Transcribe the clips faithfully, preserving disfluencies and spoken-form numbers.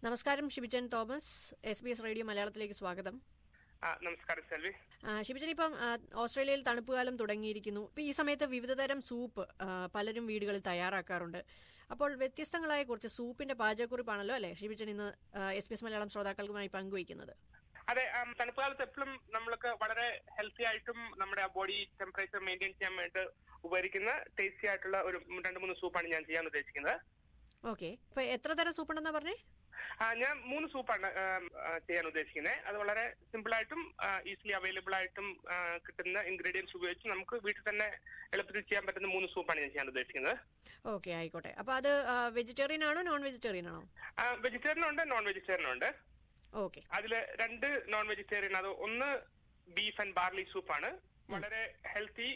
നമസ്കാരം Shibichan Thomas, S B S radio മലയാളത്തിലേക്ക് സ്വാഗതം. നമസ്കാരം സെൽവി. ഷിബിച്ചൻ, ഇപ്പം ഓസ്ട്രേലിയയിൽ തണുപ്പുകാലം തുടങ്ങിയിരിക്കുന്നു. ഇപ്പൊ ഈ സമയത്ത് വിവിധതരം സൂപ്പ് പലരും വീടുകളിൽ തയ്യാറാക്കാറുണ്ട്. അപ്പോൾ വ്യത്യസ്തങ്ങളായ കുറച്ച് സൂപ്പിന്റെ പാചകക്കുറിപ്പാണല്ലോ അല്ലെ ഷിബിച്ചൻ ഇന്ന് എസ് ബി എസ് മലയാളം ശ്രോതാക്കൾക്കുമായി പങ്കുവയ്ക്കുന്നത്? അതെ, തണുപ്പ് കാലത്ത് എപ്പോഴും നമ്മൾക്ക് വളരെ ഹെൽത്തി ആയിട്ടും നമ്മുടെ ബോഡി ടെമ്പറേച്ചർ മെയിൻറ്റെയിൻ ചെയ്യാൻ വേണ്ടി ഉപകരിക്കുന്ന ടേസ്റ്റി ആയിട്ടുള്ള ഒരു രണ്ട് മൂന്ന് സൂപ്പാണ് ഞാൻ ചെയ്യാൻ ഉദ്ദേശിക്കുന്നത്. ഓക്കെ, ഇപ്പൊ എത്ര തരം സൂപ്പ് ഉണ്ടെന്നാ പറഞ്ഞേ? ഞാൻ മൂന്ന് സൂപ്പാണ് ചെയ്യാൻ ഉദ്ദേശിക്കുന്നത്. അത് വളരെ സിമ്പിൾ ആയിട്ടും ഈസിലി അവൈലബിൾ ആയിട്ടും കിട്ടുന്ന ഇൻഗ്രീഡിയൻസ് ഉപയോഗിച്ച് നമുക്ക് വീട്ടിൽ തന്നെ എളുപ്പത്തിൽ ചെയ്യാൻ പറ്റുന്ന മൂന്ന് സൂപ്പാണ് ഞാൻ ചെയ്യാൻ ഉദ്ദേശിക്കുന്നത്. ഓക്കെ, ആയിക്കോട്ടെ. അപ്പൊ അത് വെജിറ്റേറിയൻ ആണോ നോൺ വെജിറ്റേറിയൻ ആണോ? വെജിറ്റേറിയൻ ഉണ്ട്, നോൺ വെജിറ്റേറിയൻ ഉണ്ട്. ഓക്കെ, അതില് രണ്ട് നോൺ വെജിറ്റേറിയൻ. അത് ഒന്ന് ബീഫ് ആൻഡ് ബാർലി സൂപ്പാണ്. വളരെ ഹെൽത്തി,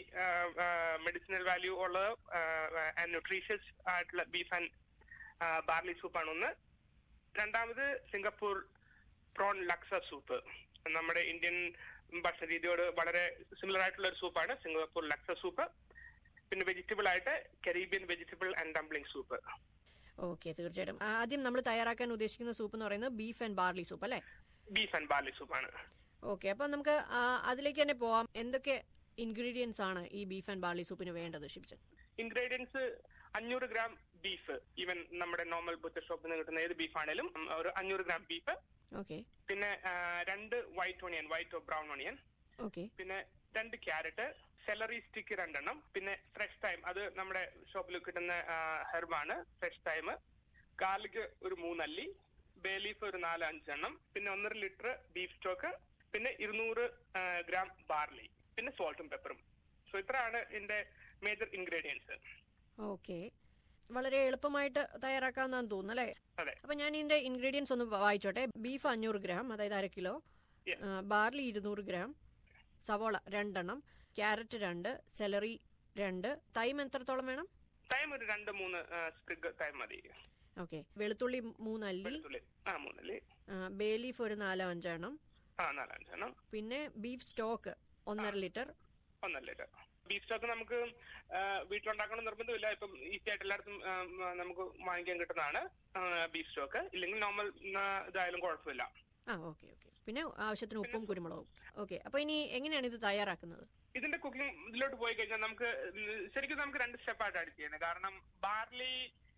മെഡിസിനൽ വാല്യൂ ഉള്ള ആൻഡ് ന്യൂട്രീഷ്യസ് ആയിട്ടുള്ള ബീഫ് ആൻഡ് ബാർലി സൂപ്പാണ് ഒന്ന്. രണ്ടാമത് സിംഗപ്പൂർ പ്രോൺ ലക്സ സൂപ്പ്. നമ്മുടെ ഇന്ത്യൻ ഭക്ഷണ രീതിയോട് വളരെ സിമിലർ ആയിട്ടുള്ള ഒരു സൂപ്പാണ് സിംഗപ്പൂർ ലക്സ സൂപ്പ്. പിന്നെ വെജിറ്റബിൾ ആയിട്ട് Caribbean vegetable and dumpling soup. Okay, തീർച്ചയായിട്ടും. ആദ്യം നമ്മൾ തയ്യാറാക്കാൻ ഉദ്ദേശിക്കുന്ന സൂപ്പ് എന്ന് പറയുന്നത് ബീഫ് ആൻഡ് ബാർലി സൂപ്പ് അല്ലേ? ബീഫ് ആൻഡ് ബാർലി സൂപ്പാണ്. ഓക്കെ, അപ്പൊ നമുക്ക് അതിലേക്ക് തന്നെ പോവാം. എന്തൊക്കെ ഇൻഗ്രീഡിയൻസ് ആണ് ഈ ബീഫ് ആൻഡ് ബാർലി സൂപ്പിന് വേണ്ടത് ഷിബിച്ചൻ? ഇൻഗ്രീഡിയൻസ് അഞ്ഞൂറ് ഗ്രാം ബീഫ്, ഈവൻ നമ്മുടെ നോർമൽ ബുദ്ധ ഷോപ്പിൽ നിന്ന് കിട്ടുന്ന ഏത് ബീഫ് ആണെങ്കിലും ഒരു അഞ്ഞൂറ് ഗ്രാം ബീഫ്. ഓക്കെ, പിന്നെ രണ്ട് white onion, white or brown onion. Okay, പിന്നെ രണ്ട് ക്യാരറ്റ്, സെലറി സ്റ്റിക്ക് രണ്ടെണ്ണം, പിന്നെ ഫ്രഷ് തൈം, അത് നമ്മുടെ ഷോപ്പിൽ കിട്ടുന്ന ഹെർബാണ്, ഫ്രഷ് തൈം. ഗാർലിക് ഒരു മൂന്നല്ലി, ബേ ലീഫ് ഒരു നാല് അഞ്ചെണ്ണം, പിന്നെ ഒന്നര ലിറ്റർ ബീഫ് സ്റ്റോക്ക്, പിന്നെ ഇരുന്നൂറ് ഗ്രാം ബാർലി, പിന്നെ സോൾട്ടും പെപ്പറും. സോ ഇത്രയാണ് ഇതിന്റെ മേജർ ഇൻഗ്രീഡിയൻസ്. ഓക്കെ, വളരെ എളുപ്പമായിട്ട് തയ്യാറാക്കാവുന്നതാന്ന് തോന്നുന്നു അല്ലേ? അതെ. അപ്പൊ ഞാൻ ഇതിന്റെ ഇൻഗ്രീഡിയൻസ് ഒന്ന് വായിച്ചോട്ടെ. ബീഫ് അഞ്ഞൂറ് ഗ്രാം, അതായത് അര കിലോ, ബാർലി ഇരുന്നൂറ് ഗ്രാം, സവോള രണ്ടെണ്ണം, ക്യാരറ്റ് രണ്ട്, സെലറി രണ്ട്, തൈം എത്രത്തോളം വേണം? തൈം ഒരു രണ്ട് മൂന്ന് സ്പ്രിഗ് തൈം മതി. ഓക്കെ, വെളുത്തുള്ളി മൂന്നല്ലി, ബേ ലീഫ് ഒരു നാലോ അഞ്ചെണ്ണം, നാലഞ്ചെണ്ണം, പിന്നെ ബീഫ് സ്റ്റോക്ക് ഒന്നര ലിറ്റർ. ഒന്നര ലിറ്റർ ബീഫ് സ്റ്റോക്ക് നമുക്ക് വീട്ടിലുണ്ടാക്കണം നിർബന്ധമില്ല. ഇപ്പം ഈസി ആയിട്ട് എല്ലായിടത്തും നമുക്ക് വാങ്ങിക്കാൻ കിട്ടുന്നതാണ് ബീഫ് സ്റ്റോക്ക്. ഇല്ലെങ്കിൽ നോർമൽ ഇതായാലും കുഴപ്പമില്ല. ആ, ഓക്കെ ഓക്കെ. പിന്നെ ആവശ്യത്തിന് ഉപ്പും കുരുമുളകും. ഓക്കെ, അപ്പൊ ഇനി എങ്ങനെയാണ് ഇത് തയ്യാറാക്കുന്നത്? ഇതിന്റെ കുക്കിംഗ് ഇതിലോട്ട് പോയി കഴിഞ്ഞാൽ നമുക്ക് ശരിക്കും നമുക്ക് രണ്ട് സ്റ്റെപ്പായിട്ടാണ് ചെയ്യുന്നത്. കാരണം ബാർലി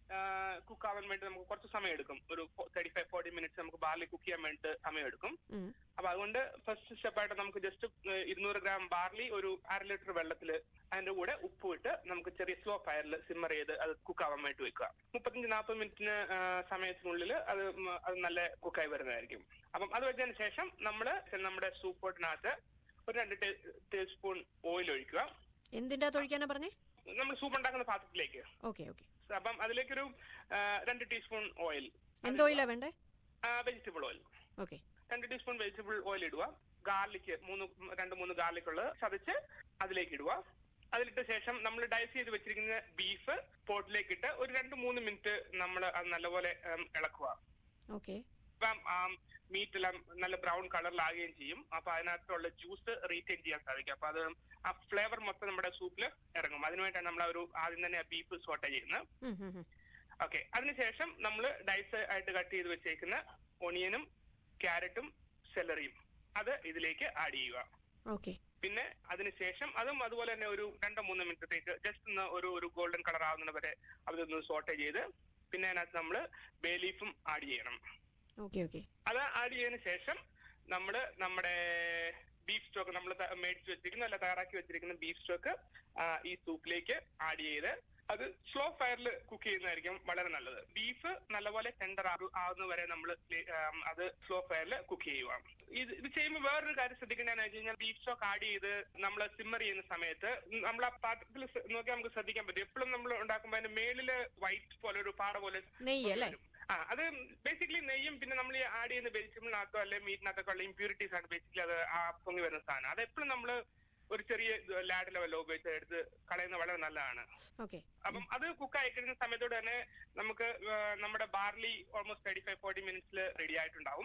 കുക്ക് ആവാൻ വേണ്ടി നമുക്ക് കുറച്ച് സമയം എടുക്കും. ഒരു തേർട്ടി ഫൈവ് ഫോർട്ടി മിനിറ്റ്സ് നമുക്ക് ബാർലി കുക്ക് ചെയ്യാൻ വേണ്ടി സമയം എടുക്കും. അപ്പൊ അതുകൊണ്ട് ഫസ്റ്റ് സ്റ്റെപ്പായിട്ട് നമുക്ക് ജസ്റ്റ് ഇരുന്നൂറ് ഗ്രാം ബാർലി ഒരു അര ലിറ്റർ വെള്ളത്തിൽ അതിന്റെ കൂടെ ഉപ്പ് ഇട്ട് നമുക്ക് ചെറിയ സ്ലോ ഫയറിൽ സിമ്മർ ചെയ്ത് അത് കുക്ക് ആവാൻ വേണ്ടി വെക്കുക. മുപ്പത്തഞ്ച് നാൽപ്പത് മിനിറ്റിന് സമയത്തിനുള്ളിൽ അത് അത് നല്ല കുക്കായി വരുന്നതായിരിക്കും. അപ്പം അത് വെച്ചതിന് ശേഷം നമ്മള് നമ്മുടെ സൂപ്പ് പോട്ടിനകത്ത് ഒരു രണ്ട് ടേബിൾ സ്പൂൺ ഓയിൽ ഒഴിക്കുക. എന്തിന്റെ അകത്ത് ഒഴിക്കാനാ പറഞ്ഞേ? നമ്മൾ സൂപ്പ് ഉണ്ടാക്കുന്ന പാത്രത്തിലേക്ക്. Okay okay. അപ്പം അതിലേക്കൊരു രണ്ട് ടീസ്പൂൺ ഓയിൽ. എന്ത് ഓയിലാ വേണ്ടേ? Vegetable oil. ഓക്കെ, രണ്ട് ടീസ്പൂൺ വെജിറ്റബിൾ ഓയിൽ ഇടുക. ഗാർലിക് മൂന്ന് രണ്ട് മൂന്ന് ഗാർലിക് ഉള്ളത് ചതച്ച് അതിലേക്ക് ഇടുക. അതിലിട്ട ശേഷം നമ്മൾ ഡൈസ് ചെയ്ത് വെച്ചിരിക്കുന്ന ബീഫ് പോട്ടിലേക്ക് ഇട്ട് ഒരു രണ്ട് മൂന്ന് മിനിറ്റ് നമ്മൾ അത് നല്ലപോലെ ഇളക്കുക. ഓക്കെ, അപ്പം മീറ്റ് എല്ലാം നല്ല ബ്രൗൺ കളറിലാകുകയും ചെയ്യും. അപ്പൊ അതിനകത്തുള്ള ജ്യൂസ് റീറ്റെയിൻ ചെയ്യാൻ സാധിക്കും. അപ്പൊ അത് ആ ഫ്ലേവർ മൊത്തം നമ്മുടെ സൂപ്പിൽ ഇറങ്ങും. അതിനുവേണ്ടിയാണ് നമ്മൾ ഒരു ആദ്യം തന്നെ ബീഫ് സോട്ട ചെയ്യുന്നത്. ഓക്കെ, അതിനുശേഷം നമ്മൾ ഡൈസ് ആയിട്ട് കട്ട് ചെയ്ത് വെച്ചേക്കുന്ന ഒണിയനും ക്യാരറ്റും സെലറിയും അത് ഇതിലേക്ക് ആഡ് ചെയ്യുക. ഓക്കെ, പിന്നെ അതിനുശേഷം അതും അതുപോലെ തന്നെ ഒരു രണ്ടോ മൂന്നോ മിനിറ്റത്തേക്ക് ജസ്റ്റ് ഒന്ന് ഒരു ഒരു ഗോൾഡൻ കളർ ആവുന്നത് വരെ അതൊന്ന് സോട്ട ചെയ്ത് പിന്നെ അതിനകത്ത് നമ്മൾ ബേ ലീഫും ആഡ് ചെയ്യണം. Okay okay. അത് ആഡ് ചെയ്തതിനു ശേഷം നമ്മള് നമ്മുടെ ബീഫ് സ്റ്റോക്ക് നമ്മൾ മേടിച്ച് വെച്ചിരിക്കുന്ന അല്ല തയ്യാറാക്കി വെച്ചിരിക്കുന്ന ബീഫ് സ്റ്റോക്ക് ഈ സൂപ്പിലേക്ക് ആഡ് ചെയ്ത് അത് സ്ലോ ഫയറിൽ കുക്ക് ചെയ്യുന്നതായിരിക്കും വളരെ നല്ലത്. ബീഫ് നല്ലപോലെ ടെൻഡർ ആവുന്ന വരെ നമ്മൾ അത് സ്ലോ ഫയറിൽ കുക്ക് ചെയ്യുക. ഇത് ഇത് ചെയ്യുമ്പോൾ വേറൊരു കാര്യം ശ്രദ്ധിക്കേണ്ടതെന്ന് വെച്ച് കഴിഞ്ഞാൽ ബീഫ് സ്റ്റോക്ക് ആഡ് ചെയ്ത് നമ്മൾ സിമ്മർ ചെയ്യുന്ന സമയത്ത് നമ്മൾ ആ പാത്രത്തിൽ നോക്കിയാൽ നമുക്ക് ശ്രദ്ധിക്കാൻ പറ്റും. എപ്പോഴും നമ്മൾ ഉണ്ടാക്കുമ്പോൾ അതിന്റെ മേളില് വൈറ്റ് പോലെ ഒരു പാട പോലെ നെയ്യല്ലേ? ആ, അത് ബേസിക്കലി നെയ്യും പിന്നെ നമ്മൾ ഈ ആഡ് ചെയ്യുന്ന വെജിറ്റബിളിനകത്തോ അല്ലെങ്കിൽ മീറ്റിനകത്തൊക്കെ ഉള്ള ഇമ്പ്യൂരിറ്റീസ് ആണ് ബേസിക്കലി അത് ആ പൊങ്ങി വരുന്ന സാധനം. അത് എപ്പോഴും നമ്മൾ ഒരു ചെറിയ ലാഡ് ലെവലോ ഉപയോഗിച്ച് എടുത്ത് കളയുന്നത് വളരെ നല്ലതാണ്. അപ്പം അത് കുക്ക് ആയി കഴിയുന്ന സമയത്തോട് തന്നെ നമുക്ക് നമ്മുടെ barley almost thirty five forty മിനിറ്റ്സിൽ റെഡി ആയിട്ടുണ്ടാവും.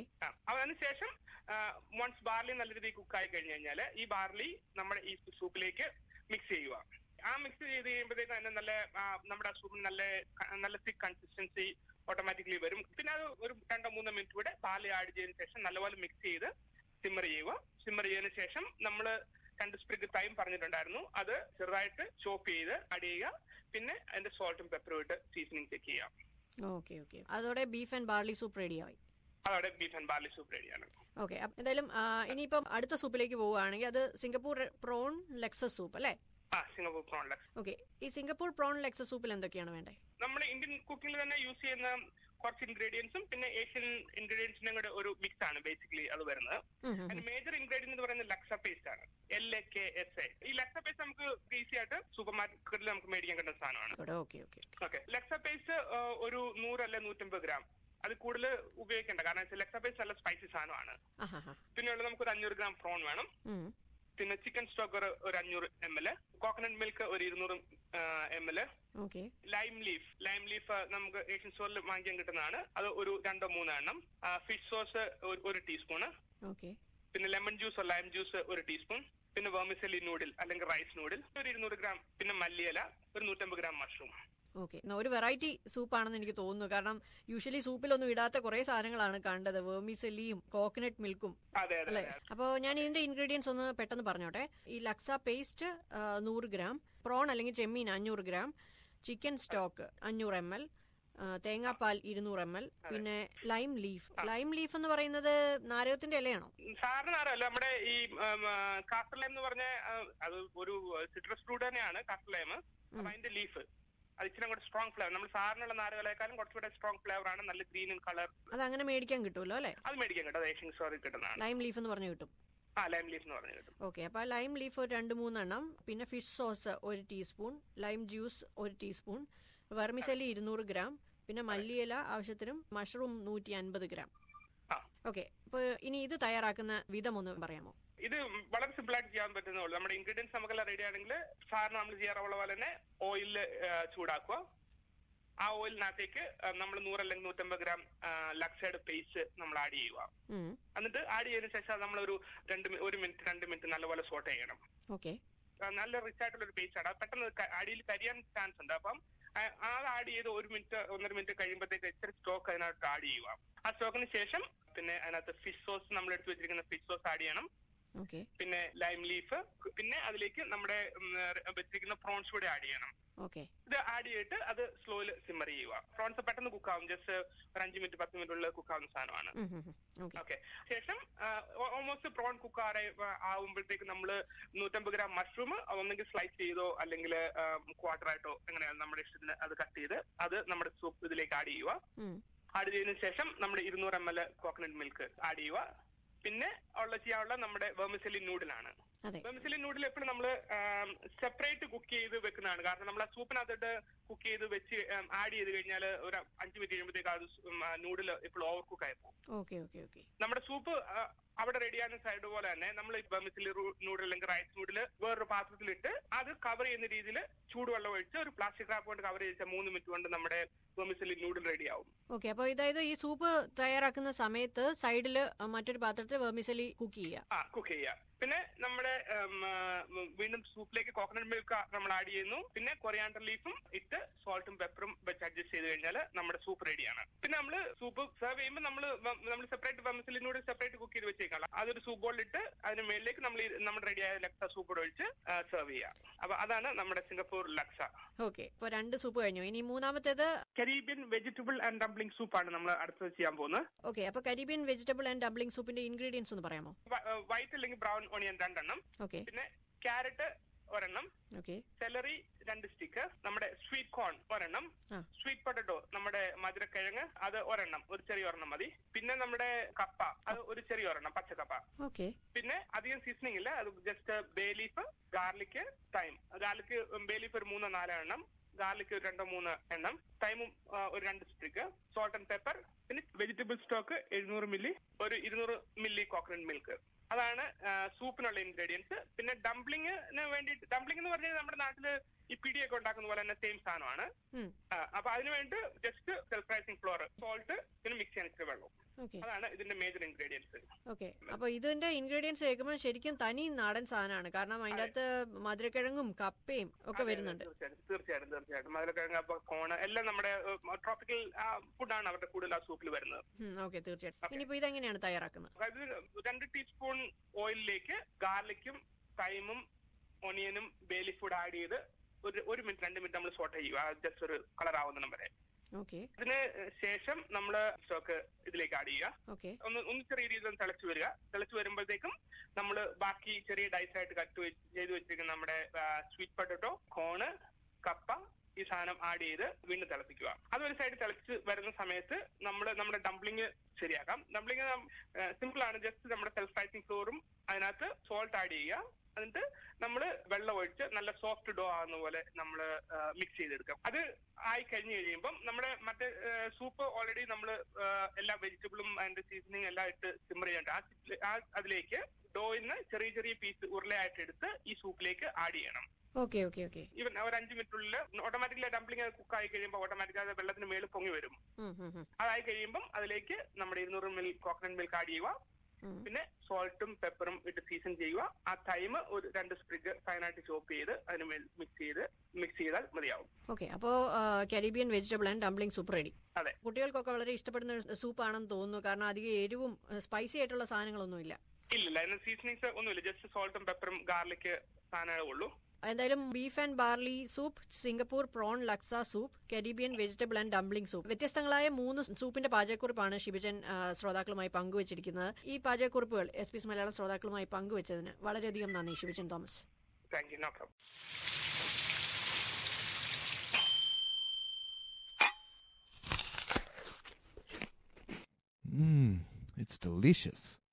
അതിനുശേഷം വൺസ് ബാർലി നല്ല രീതിയിൽ കുക്ക് ആയി കഴിഞ്ഞു കഴിഞ്ഞാൽ ഈ ബാർലി നമ്മുടെ ഈ സൂപ്പിലേക്ക് മിക്സ് ചെയ്യുക. ആ മിക്സ് ചെയ്ത് കഴിയുമ്പോഴത്തേക്കും അതിന് നല്ല നമ്മുടെ സൂപ്പിന് നല്ല നല്ല തിക്ക് കൺസിസ്റ്റൻസി ഓട്ടോമാറ്റിക്കലി വരും. പിന്നെ അത് ഒരു രണ്ടോ മൂന്നോ മിനിറ്റ് കൂടെ ബാർലി ആഡ് ചെയ്തതിനു ശേഷം നല്ലപോലെ മിക്സ് ചെയ്ത് സിമ്മർ ചെയ്യുക. സിമ്മർ ചെയ്തതിനു ശേഷം നമ്മൾ രണ്ട് സ്പ്രിഗ് തൈം പറഞ്ഞിട്ടുണ്ടായിരുന്നു, അത് ചെറുതായിട്ട് ചോപ്പ് ചെയ്ത് ആഡ് ചെയ്യുക. പിന്നെ അതിന്റെ സോൾട്ടും പെപ്പറും ഇട്ട് സീസണിങ് ചെക്ക് ചെയ്യാം. ഓക്കെ ഓക്കെ അതോടെ ബീഫ് ആൻഡ് ബാർലി സൂപ്പ് റെഡിയായി. അതോടെ ബീഫ് ആൻഡ് ബാർലി സൂപ്പ് റെഡിയാണ്. ഓക്കെ, എന്തായാലും ഇനിയിപ്പം അടുത്ത സൂപ്പിലേക്ക് പോവുകയാണെങ്കിൽ അത് സിംഗപ്പൂർ പ്രോൺ ലെക്സസ് സൂപ്പ് അല്ലേ? ആ, സിംഗപ്പൂർ പ്രോൺ ലെക്സസ്. ഓക്കെ, ഈ സിംഗപ്പൂർ പ്രോൺ ലെക്സസ് സൂപ്പിൽ എന്തൊക്കെയാണ് വേണ്ടത്? നമ്മൾ ഇന്ത്യൻ കുക്കിംഗിൽ തന്നെ യൂസ് ചെയ്യുന്ന കുറച്ച് ഇൻഗ്രീഡിയൻസും പിന്നെ ഏഷ്യൻ ഇൻഗ്രീഡിയൻസിനും കൂടെ ഒരു മിക്സ് ആണ് ബേസിക്കലി അത് വരുന്നത്. അതിന് മേജർ ഇൻഗ്രീഡിയന്റ് എന്ന് പറയുന്നത് ലക്സ പേസ്റ്റ് ആണ്, L A K S A. ഈ ലക്സ പേസ്റ്റ് നമുക്ക് ഈസി ആയിട്ട് സൂപ്പർ മാർക്കറ്റിൽ നമുക്ക് മേടിക്കാൻ കിട്ടുന്ന സാധനമാണ്. ഓക്കെ, ലക്സ പേസ്റ്റ് ഒരു നൂറ് അല്ലെ നൂറ്റമ്പത് ഗ്രാം, അത് കൂടുതൽ ഉപയോഗിക്കേണ്ട, കാരണം ലക്സ പേസ്റ്റ് നല്ല സ്പൈസി സാധനമാണ്. പിന്നെ ഉള്ളത് നമുക്ക് ഒരു അഞ്ഞൂറ് ഗ്രാം പ്രോൺ വേണം. പിന്നെ ചിക്കൻ സ്റ്റോക്ക് ഒരു അഞ്ഞൂറ് എം എൽ, കോക്കനട്ട് മിൽക്ക് ഒരു ഇരുന്നൂറ് M L, lime leaf lime leaf നമുക്ക് ഏഷ്യൻ സ്റ്റോറിൽ വാങ്ങിക്കാൻ കിട്ടുന്നതാണ്, അത് ഒരു രണ്ടോ മൂന്നോ എണ്ണം. ഫിഷ് സോസ് ഒരു ടീസ്പൂണ്, പിന്നെ ലെമൺ ജ്യൂസ് ലൈം ജ്യൂസ് ഒരു ടീസ്പൂൺ, പിന്നെ വെർമിസെല്ലി നൂഡിൽ അല്ലെങ്കിൽ റൈസ് നൂഡിൽ ഒരു ഇരുന്നൂറ് ഗ്രാം, പിന്നെ മല്ലിയില ഒരു നൂറ്റമ്പത് ഗ്രാം മഷ്റൂം. ഓക്കെ, ഒരു വെറൈറ്റി സൂപ്പാണെന്ന് എനിക്ക് തോന്നുന്നു, കാരണം യൂഷ്വലി സൂപ്പിലൊന്നും ഇടാത്ത കുറെ സാധനങ്ങളാണ് കണ്ടത്, വെർമിസെല്ലിയും കോക്കനട്ട് മിൽക്കും അല്ലെ? അപ്പൊ ഞാൻ ഇതിന്റെ ഇൻഗ്രീഡിയൻസ് ഒന്ന് പെട്ടെന്ന് പറഞ്ഞോട്ടെ. ഈ ലക്സ പേസ്റ്റ് നൂറ് ഗ്രാം, പ്രോൺ അല്ലെങ്കിൽ ചെമ്മീൻ അഞ്ഞൂറ് ഗ്രാം, ചിക്കൻ സ്റ്റോക്ക് അഞ്ഞൂറ് എം എൽ, തേങ്ങാപ്പാൽ ഇരുന്നൂറ് എം എൽ, പിന്നെ ലൈം ലീഫ്. ലൈം ലീഫ് എന്ന് പറയുന്നത് നാരകത്തിന്റെ ഇലയാണോ? സാറിന് നാരകമല്ല, നമ്മുടെ ഈ കാസ്റ്റർ ലൈം എന്ന് പറഞ്ഞ അത് ഒരു സിട്രസ് ഫ്രൂട്ട് തന്നെയാണ് കാസ്റ്റർ ലൈം. അതിന്റെ ലീഫ് അത് ഇച്ചിരി കൂടെ സ്ട്രോങ് ഫ്ലേവർ, നമ്മൾ സാറിനുള്ള നാരകളെക്കാളും കുറച്ചുകൂടെ സ്ട്രോങ് ഫ്ലേവർ ആണ്, നല്ല ഗ്രീൻ ഇൻ കളർ. അത് അങ്ങനെ മേടിക്കാൻ കിട്ടുമല്ലോ അല്ലെ? അത് മേടിക്കാൻ കിട്ടും, അത് ഏഷ്യൻ സ്റ്റോറിൽ കിട്ടുന്നതാണ്. ലൈം ലീഫ് എന്ന് പറഞ്ഞു കിട്ടും. ആ, ലൈം ലീഫ് എന്ന് പറഞ്ഞു കിട്ടും. ഓക്കെ, അപ്പൊ ലൈം ലീഫ് ഒരു രണ്ട് മൂന്നെണ്ണം, പിന്നെ ഫിഷ് സോസ് ഒരു ടീസ്പൂൺ, ലൈം ജ്യൂസ് ഒരു ടീസ്പൂൺ, വെർമിസെല്ലി ഇരുന്നൂറ് ഗ്രാം, പിന്നെ മല്ലിയില ആവശ്യത്തിനും, മഷ്റൂം നൂറ്റി അൻപത് ഗ്രാം. ഓക്കെ, അപ്പൊ ഇനി ഇത് തയ്യാറാക്കുന്ന വിധം ഒന്ന് പറയാമോ? ഇത് വളരെ സിമ്പിൾ ആയിട്ട് ചെയ്യാൻ പറ്റുന്നുള്ളൂ. നമ്മുടെ ഇൻഗ്രീഡിയൻസ് നമുക്കെല്ലാം റെഡി ആണെങ്കിൽ സാറിന് നമ്മൾ ചെയ്യാറുള്ള പോലെ തന്നെ ഓയിലിൽ ചൂടാക്കുക. ആ ഓയിലിനകത്തേക്ക് നമ്മൾ നൂറ് അല്ലെങ്കിൽ നൂറ്റമ്പത് ഗ്രാം ലക്സയുടെ പേസ്റ്റ് നമ്മൾ ആഡ് ചെയ്യുക. എന്നിട്ട് ആഡ് ചെയ്തതിനു ശേഷം നമ്മൾ ഒരു രണ്ട് ഒരു മിനിറ്റ് രണ്ട് മിനിറ്റ് നല്ലപോലെ സോട്ട് ചെയ്യണം. ഓക്കെ, നല്ല റിച്ച് ആയിട്ടുള്ള ഒരു പേസ്റ്റ് ആണ്, പെട്ടെന്ന് അടിയിൽ കരിയാൻ ചാൻസ് ഉണ്ട്. അപ്പം അത് ആഡ് ചെയ്ത് ഒരു മിനിറ്റ് ഒന്നര മിനിറ്റ് കഴിയുമ്പോഴത്തേക്ക് ഇച്ചിരി സ്റ്റോക്ക് അതിനകത്ത് ആഡ് ചെയ്യുക. ആ സ്റ്റോക്കിന് ശേഷം പിന്നെ അതിനകത്ത് ഫിഷ് സോസ് നമ്മൾ എടുത്ത് വെച്ചിരിക്കുന്ന ഫിഷ് സോസ് ആഡ് ചെയ്യണം. പിന്നെ ലൈം ലീഫ്, പിന്നെ അതിലേക്ക് നമ്മുടെ വെച്ചിരിക്കുന്ന പ്രോൺസ് കൂടെ ആഡ് ചെയ്യണം. ഇത് ആഡ് ചെയ്തിട്ട് അത് സ്ലോയിൽ സിമ്മർ ചെയ്യുക. പ്രോൺസ് പെട്ടെന്ന് കുക്കാവും, ജസ്റ്റ് ഒരു അഞ്ച് മിനിറ്റ് പത്ത് മിനിറ്റ് ഉള്ളിൽ കുക്കാവുന്ന സാധനമാണ്. ഓക്കെ, ശേഷം ഓൾമോസ്റ്റ് പ്രോൺ കുക്കാറെ ആവുമ്പോഴത്തേക്ക് നമ്മൾ നൂറ്റമ്പത് ഗ്രാം മഷ്റൂം ഒന്നെങ്കിൽ സ്ലൈസ് ചെയ്തോ അല്ലെങ്കിൽ ക്വാർട്ടർ ആയിട്ടോ എങ്ങനെയാണ് നമ്മുടെ ഇഷ്ടത്തിന് അത് കട്ട് ചെയ്ത് അത് നമ്മുടെ സൂപ്പ് ഇതിലേക്ക് ആഡ് ചെയ്യുക. ആഡ് ചെയ്തതിനു ശേഷം നമ്മുടെ ഇരുന്നൂറ് M L coconut milk add ചെയ്യുക. പിന്നെ ഉള്ള ചെയ്യാനുള്ള നമ്മുടെ വെർമിസെല്ലി നൂഡിലാണ്. വെർമിസെല്ലി നൂഡിൽ എപ്പോഴും നമ്മൾ സെപ്പറേറ്റ് കുക്ക് ചെയ്ത് വെക്കുന്നതാണ്, കാരണം നമ്മൾ ആ സൂപ്പിനകത്തോട്ട് കുക്ക് ചെയ്ത് വെച്ച് ആഡ് ചെയ്ത് കഴിഞ്ഞാൽ ഒരു അഞ്ച് മിനിറ്റ് കഴിയുമ്പോഴത്തേക്ക് അത് നൂഡിൽ എപ്പോഴും ഓവർ കുക്ക് ആയി പോകും. നമ്മുടെ സൂപ്പ് അവിടെ റെഡിയാകുന്ന സൈഡ് പോലെ തന്നെ നമ്മൾ വെർമിസെല്ലി നൂഡിൽ അല്ലെങ്കിൽ റൈസ് നൂഡിൽ വേറൊരു പാത്രത്തിലിട്ട് അത് കവർ ചെയ്യുന്ന രീതിയിൽ ചൂടുവെള്ളം ഒഴിച്ച് ഒരു പ്ലാസ്റ്റിക് റാപ്പ് കൊണ്ട് കവർ ചെയ്ത മൂന്ന് മിനിറ്റ് കൊണ്ട് നമ്മുടെ വെർമിസെല്ലി നൂഡിൽ റെഡിയാവും. ഓക്കെ, അപ്പൊ ഇതായത് ഈ സൂപ്പ് തയ്യാറാക്കുന്ന സമയത്ത് സൈഡിൽ മറ്റൊരു പാത്രത്തിൽ വെർമിസെല്ലി കുക്ക് ചെയ്യുക. ആ, കുക്ക് ചെയ്യുക. പിന്നെ നമ്മുടെ വീണ്ടും സൂപ്പിലേക്ക് കോക്കനട്ട് മിൽക്ക് നമ്മൾ ആഡ് ചെയ്യുന്നു. പിന്നെ കൊറിയാണ്ടർ ലീഫും ഇട്ട് സോൾട്ടും പെപ്പറും വെച്ച് അഡ്ജസ്റ്റ് ചെയ്ത് കഴിഞ്ഞാൽ നമ്മുടെ സൂപ്പ് റെഡിയാണ്. പിന്നെ നമ്മൾ സൂപ്പ് സെർവ് ചെയ്യുമ്പോൾ നമ്മൾ നമ്മൾ separate vermicelli noodle separate cook ചെയ്ത് വെച്ചേക്കാം. അതൊരു സൂപ്പ് ബോളിൽ ഇട്ട് അതിന് മേളിലേക്ക് നമ്മൾ നമ്മുടെ റെഡിയായ ലക്സ സൂപ്പ് കൂടെ ഒഴിച്ച് സെർവ് ചെയ്യാം. അപ്പൊ അതാണ് നമ്മുടെ സിംഗപ്പൂർ ലക്സ. ഓക്കെ, ഇപ്പൊ രണ്ട് സൂപ്പ് കഴിഞ്ഞു, ഇനി മൂന്നാമത്തേത് കരീബിയൻ വെജിറ്റബിൾ ആൻഡ് ഡംപ്ലിംഗ് സൂപ്പാണ് നമ്മൾ അടുത്തത് ചെയ്യാൻ പോകുന്നത്. ഓക്കെ, അപ്പൊ കരീബിയൻ വെജിറ്റബിൾ ആൻഡ് ഡംപ്ലിംഗ് സൂപ്പിന്റെ ഇൻഗ്രീഡിയൻസ് ഒന്ന് പറയാമോ? വൈറ്റ് അല്ലെങ്കിൽ ബ്രൗൺ ഓണിയൻ രണ്ടെണ്ണം, പിന്നെ ക്യാരറ്റ് ഒരെണ്ണം, സെലറി രണ്ട് സ്റ്റിക്ക്, നമ്മുടെ സ്വീറ്റ് കോൺ ഒരെണ്ണം, സ്വീറ്റ് പൊട്ടറ്റോ നമ്മുടെ മധുരക്കിഴങ്ങ് അത് ഒരെണ്ണം, ഒരു ചെറിയ ഒരെണ്ണം മതി. പിന്നെ നമ്മുടെ കപ്പ അത് ഒരു ചെറിയ ഒരെണ്ണം, പച്ചക്കപ്പ. പിന്നെ അധികം സീസണിംഗ് ഇല്ല, അത് just bay leaf, garlic, thyme. Garlic bay leaf ഒരു മൂന്നോ നാലോ എണ്ണം, ഗാർലിക് ഒരു രണ്ടോ മൂന്ന് എണ്ണം, തൈമും ഒരു രണ്ട് സ്റ്റിക്ക്, സോൾട്ട് ആൻഡ് പെപ്പർ. പിന്നെ വെജിറ്റബിൾ സ്റ്റോക്ക് എഴുന്നൂറ് മില്ലി, ഒരു ഇരുന്നൂറ് മില്ലി കോക്കനട്ട് മിൽക്ക്. അതാണ് സൂപ്പിനുള്ള ഇൻഗ്രീഡിയൻസ്. പിന്നെ ഡംപ്ലിങ്ങിന് വേണ്ടിയിട്ട്, ഡംപ്ലിംഗ് എന്ന് പറഞ്ഞാൽ നമ്മുടെ നാട്ടില് ഈ പിടിയൊക്കെ ഉണ്ടാക്കുന്ന പോലെ തന്നെ സെയിം സാധനമാണ്. അപ്പൊ അതിനുവേണ്ടി just self raising flour, salt, പിന്നെ മിക്സ് ചെയ്യാൻ ഇച്ചിരി വെള്ളം. അതാണ് ഇതിന്റെ മേജർ ഇൻഗ്രീഡിയൻസ്. ഓക്കെ, അപ്പൊ ഇതിന്റെ ഇൻഗ്രീഡിയൻസ് കേൾക്കുമ്പോൾ ശരിക്കും തനി നാടൻ സാധനമാണ്. കാരണം അതിന്റെ അകത്ത് മധുരക്കിഴങ്ങും കപ്പയും ഒക്കെ വരുന്നുണ്ട്. തീർച്ചയായിട്ടും തീർച്ചയായിട്ടും മധുരക്കിഴങ്ങ്, അപ്പൊ കോണ് എല്ലാം നമ്മുടെ ട്രോപ്പിക്കൽ ഫുഡാണ് അവരുടെ കൂടുതൽ ആ സൂപ്പിൽ വരുന്നത്. ഓക്കെ, തീർച്ചയായിട്ടും. ഇനിയിപ്പോ ഇതെങ്ങനെയാണ് തയ്യാറാക്കുന്നത്? അതായത് രണ്ട് ടീസ്പൂൺ ഓയിലിലേക്ക് ഗാർലിക്കും തൈമും ഒനിയനും ബേ ലീഫ് കൂടെ ആഡ് ചെയ്ത് ഒരു ഒരു മിനിറ്റ് രണ്ട് മിനിറ്റ് നമ്മൾ സോട്ട് ചെയ്യുക, ജസ്റ്റ് ഒരു കളർ ആവുന്ന വരെ. അതിന് ശേഷം നമ്മള് സ്റ്റോക്ക് ഇതിലേക്ക് ആഡ് ചെയ്യുക. ഒന്ന് ഒന്ന് ചെറിയ രീതിയിൽ തിളച്ചു വരിക. തിളച്ചു വരുമ്പോഴത്തേക്കും നമ്മൾ ബാക്കി ചെറിയ ഡൈസ് ആയിട്ട് കട്ട് ചെയ്ത് വെച്ചിരിക്കുന്ന നമ്മുടെ സ്വീറ്റ് പൊട്ടറ്റോ, കോണ്, കപ്പ, ഈ സാധനം ആഡ് ചെയ്ത് വീണ്ടും തിളപ്പിക്കുക. അതൊരു സൈഡ് തിളച്ച് വരുന്ന സമയത്ത് നമ്മൾ നമ്മുടെ ഡംപ്ലിങ് ശരിയാക്കാം. ഡംപ്ലിങ് സിമ്പിൾ ആണ്. ജസ്റ്റ് നമ്മുടെ സെൽഫ് റൈസിംഗ് ഫ്ലോറും അതിനകത്ത് സോൾട്ട് ആഡ് ചെയ്യുക. എന്നിട്ട് നമ്മൾ വെള്ളം ഒഴിച്ച് നല്ല സോഫ്റ്റ് ഡോ ആകുന്ന പോലെ നമ്മൾ മിക്സ് ചെയ്തെടുക്കാം. അത് ആയി കഴിഞ്ഞ് കഴിയുമ്പം നമ്മുടെ മറ്റേ സൂപ്പ് ഓൾറെഡി നമ്മൾ എല്ലാ വെജിറ്റബിളും അതിന്റെ സീസണിങ് എല്ലാം ഇട്ട് സിമ്മർ ചെയ്യേണ്ട ആ അതിലേക്ക് ഡോയിന്ന് ചെറിയ ചെറിയ പീസ് ഉരുളയായിട്ട് എടുത്ത് ഈ സൂപ്പിലേക്ക് ആഡ് ചെയ്യണം. ഓക്കെ ഓക്കെ ഓക്കെ ഈവൻ ഒരു അഞ്ച് മിനിറ്റുള്ളിൽ ഓട്ടോമാറ്റിക്കലി ഡംപ്ലിംഗ് കുക്ക് ആയി കഴിയുമ്പോൾ ഓട്ടോമാറ്റിക്കലി അത് വെള്ളത്തിന് മേളിൽ പൊങ്ങി വരും. അതായി കഴിയുമ്പം അതിലേക്ക് നമ്മുടെ ഇരുന്നൂറ് മിൽ കോക്കനട്ട് മിൽക്ക് ആഡ് ചെയ്യുക. പിന്നെ സോൾട്ടും പെപ്പറും ഇട്ട് സീസൺ ചെയ്യുക. ആ തൈം ഒരു രണ്ട് സ്പ്രിഗ് ഫൈനായിട്ട് ചോപ്പ് ചെയ്ത് അതിന് മിക്സ് ചെയ്ത് മിക്സ് ചെയ്താൽ മതിയാവും. ഓക്കെ, അപ്പോ Caribbean vegetable and dumpling soup ready. അതെ, കുട്ടികൾക്കൊക്കെ വളരെ ഇഷ്ടപ്പെടുന്ന സൂപ്പാണെന്ന് തോന്നുന്നു. കാരണം അധികം എരിവും സ്പൈസി ആയിട്ടുള്ള സാധനങ്ങളൊന്നും ഇല്ല. ഇല്ല, അതിന് സീസണിങ്സ് ഒന്നുമില്ല. ജസ്റ്റ് സോൾട്ടും പെപ്പറും ഗാർലിക് സാധനങ്ങളേ ഉള്ളൂ. എന്തായാലും beef and barley soup, Singapore prawn laksa soup, Caribbean vegetable and dumpling soup, വ്യത്യസ്തങ്ങളായ മൂന്ന് സൂപ്പിന്റെ പാചകക്കുറിപ്പാണ് ഷിബിജൻ ശ്രോതാക്കളുമായി പങ്കുവച്ചിരിക്കുന്നത്. ഈ പാചകക്കുറിപ്പുകൾ എസ് പി എസ് മലയാളം ശ്രോതാക്കളുമായി പങ്കുവച്ചതിന് വളരെയധികം നന്ദി Shibijan Thomas. Thank you. No problem. Mmm, it's delicious.